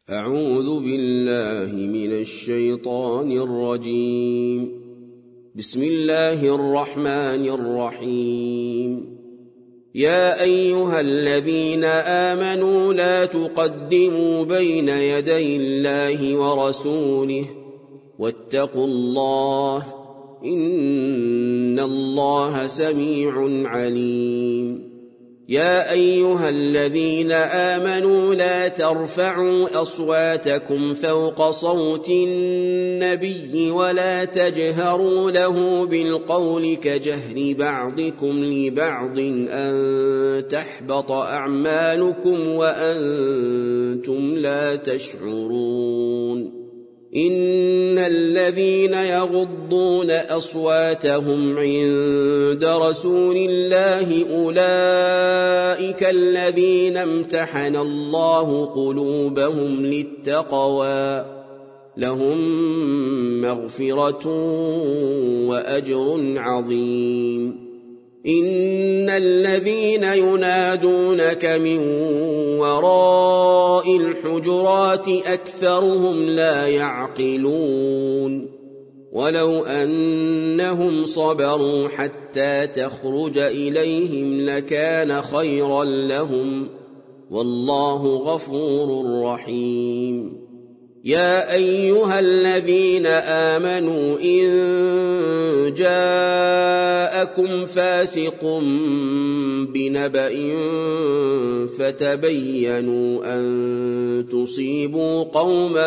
أعوذ بالله من الشيطان الرجيم. بسم الله الرحمن الرحيم. يا أيها الذين آمنوا لا تقدموا بين يدي الله ورسوله واتقوا الله إن الله سميع عليم. يا أيها الذين آمنوا لا ترفعوا أصواتكم فوق صوت النبي ولا تجهروا له بالقول كجهر بعضكم لبعض أن تحبط أعمالكم وأنتم لا تشعرون. إن الذين يغضون أصواتهم عند رسول الله أولئك الذين امتحن الله قلوبهم للتقوى لهم مغفرة وأجر عظيم. إن الذين ينادونك من وراء الحجرات أكثرهم لا يعقلون. ولو أنهم صبروا حتى تخرج إليهم لكان خيرا لهم والله غفور رحيم. يا أيها الذين آمنوا إن جاءكم فاسق بنبأ فتبينوا أن تصيبوا قوما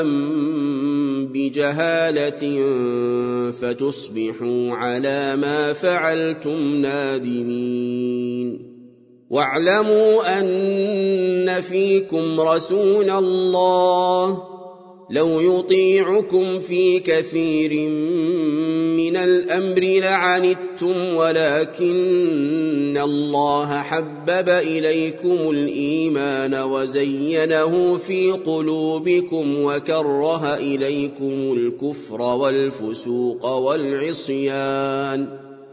بجهالة فتصبحوا على ما فعلتم نادمين. واعلموا أن فيكم رسول الله لو يطيعكم في كثير من الأمر لعنتم ولكن الله حبب إليكم الإيمان وزينه في قلوبكم وكره إليكم الكفر والفسوق والعصيان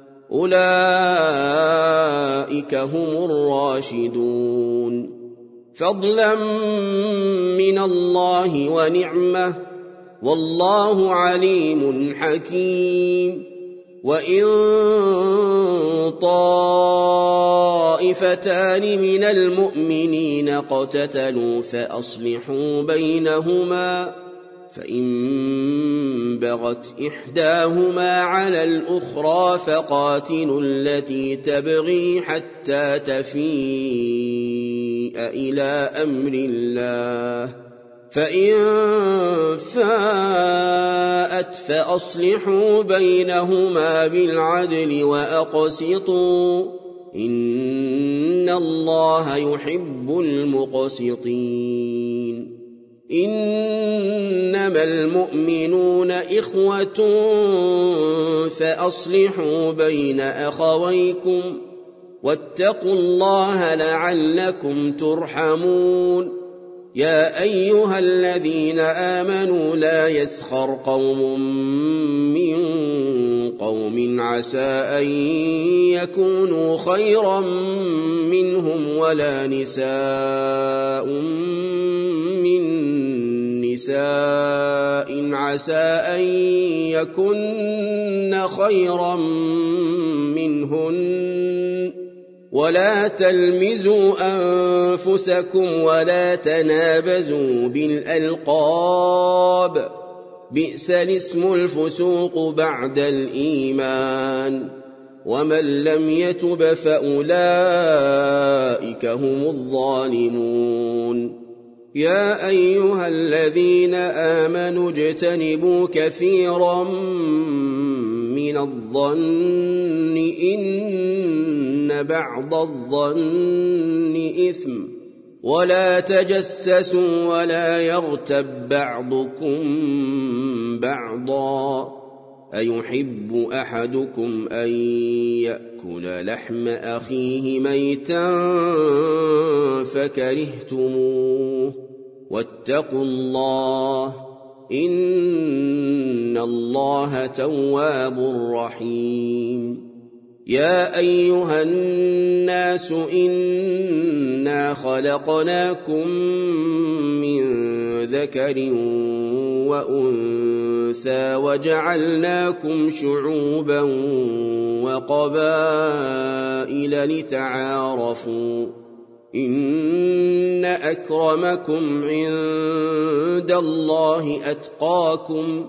أولئك هم الراشدون. فضلا من الله ونعمة والله عليم حكيم. وإن طائفتان من المؤمنين اقتتلوا فأصلحوا بينهما فإن بغت إحداهما على الأخرى فقاتلوا التي تبغي حتى تفيء إلى أمر الله فإن فاءت فأصلحوا بينهما بالعدل وأقسطوا إن الله يحب المقسطين. إنما المؤمنون إخوة فأصلحوا بين أخويكم واتقوا الله لعلكم ترحمون. يا أيها الذين آمنوا لا يسخر قوم من قوم عسى أن يكونوا خيرا منهم ولا نساء من نساء عسى أن يكن خيرا منهن ولا تلمزوا أنفسكم ولا تنابزوا بالألقاب بئس الاسم الفسوق بعد الإيمان ومن لم يتب فأولئك هم الظالمون. يا أيها الذين آمنوا اجتنبوا كثيرا من الظن إن بعض الظن إثم ولا تجسسوا ولا يغتب بعضكم بعضا أيحب أحدكم أن يأكل لحم أخيه ميتا فكرهتموه واتقوا الله إن الله تواب رحيم. يا أيها الناس إنا خلقناكم من ذكر وأنثى وجعلناكم شعوبا وقبائل لتعارفوا إن أكرمكم عند الله أتقاكم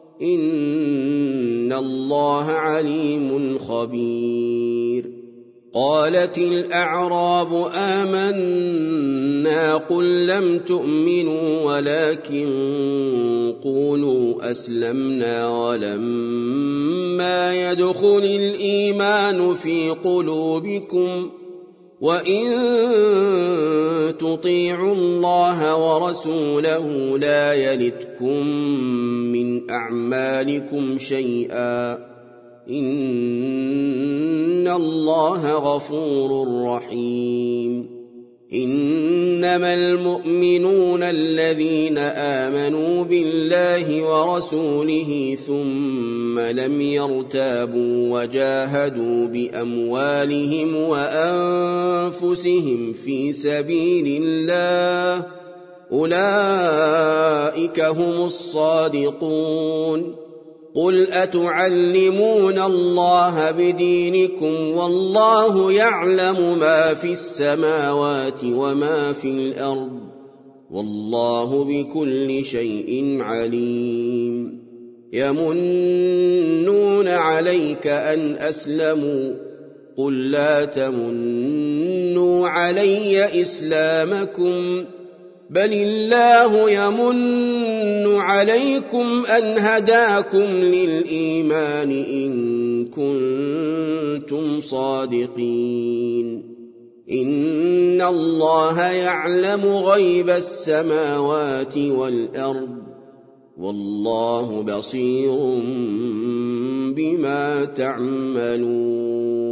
إن الله عليم خبير قالت الأعراب آمنا قل لم تؤمنوا ولكن قولوا أسلمنا ولما يدخل الإيمان في قلوبكم وإن تطيعوا الله ورسوله لا يلتكم من أعمالكم شيئا إن الله غفور رحيم إنما المؤمنون الذين آمنوا بالله ورسوله ثم لم يرتابوا وجاهدوا بأموالهم وأنفسهم في سبيل الله أولئك هم الصادقون قل أتعلمون الله بدينكم والله يعلم ما في السماوات وما في الأرض والله بكل شيء عليم يمنون عليك أن أسلموا قل لا تمنوا علي إسلامكم بل الله يمن عليكم أن هداكم للإيمان إن كنتم صادقين إن الله يعلم غيب السماوات والأرض والله بصير بما تعملون